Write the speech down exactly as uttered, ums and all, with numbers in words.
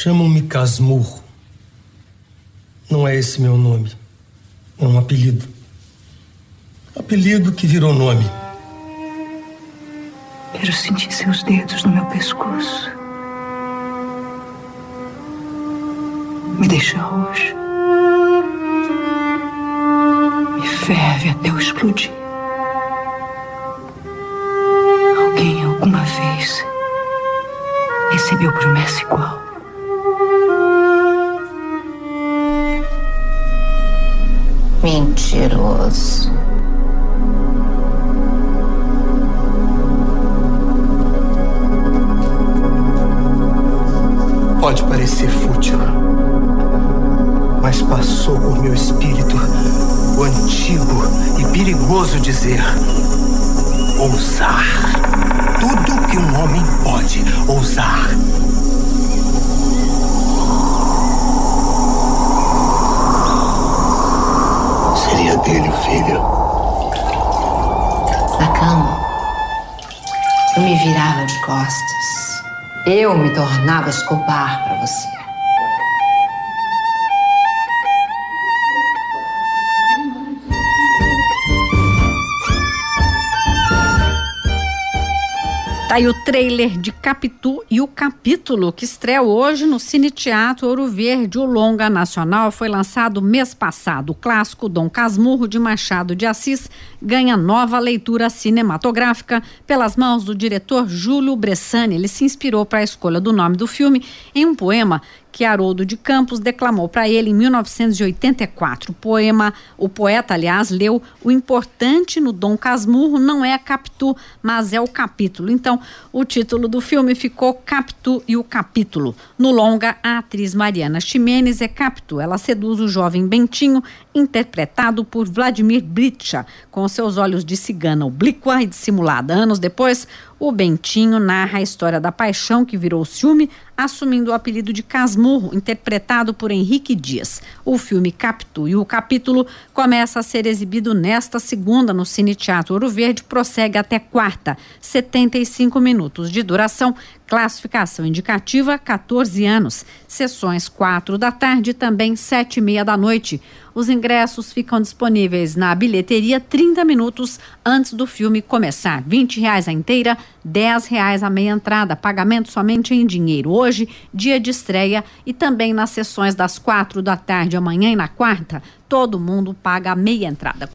Chamam-me Casmurro. Não é esse meu nome. É um apelido. Apelido que virou nome. Quero sentir seus dedos no meu pescoço. Me deixa roxo. Me ferve até eu explodir. Alguém alguma vez recebeu promessa igual? Mentiroso. Pode parecer fútil, mas passou por meu espírito o antigo e perigoso dizer: ousar. Tudo que um homem pode ousar. Seria dele o filho. Na cama, eu me virava de costas. Eu me tornava Escobar para você. Tá aí o trailer de Capitu e o Capítulo, que estreia hoje no Cine Teatro Ouro Verde. O longa nacional foi lançado mês passado. O clássico Dom Casmurro, de Machado de Assis, ganha nova leitura cinematográfica pelas mãos do diretor Júlio Bressani. Ele se inspirou para a escolha do nome do filme em um poema que Haroldo de Campos declamou para ele em mil novecentos e oitenta e quatro. O poema, o poeta, aliás, leu: o importante no Dom Casmurro não é a Capitu, mas é o capítulo. Então, o título do filme ficou Capitu e o Capítulo. No longa, a atriz Mariana Ximenes é Capitu. Ela seduz o jovem Bentinho, interpretado por Vladimir Bricha, com seus olhos de cigana oblíqua e dissimulada. Anos depois, o Bentinho narra a história da paixão que virou ciúme, assumindo o apelido de Casmurro, interpretado por Henrique Dias. O filme Capitu e o Capítulo começa a ser exibido nesta segunda no Cine Teatro Ouro Verde, prossegue até quarta, setenta e cinco minutos de duração, classificação indicativa quatorze anos, sessões quatro da tarde e também sete e meia da noite. Os ingressos ficam disponíveis na bilheteria trinta minutos antes do filme começar. vinte reais a inteira, dez reais a meia entrada, pagamento somente em dinheiro. Hoje, dia de estreia, e também nas sessões das quatro da tarde amanhã e na quarta, todo mundo paga a meia entrada.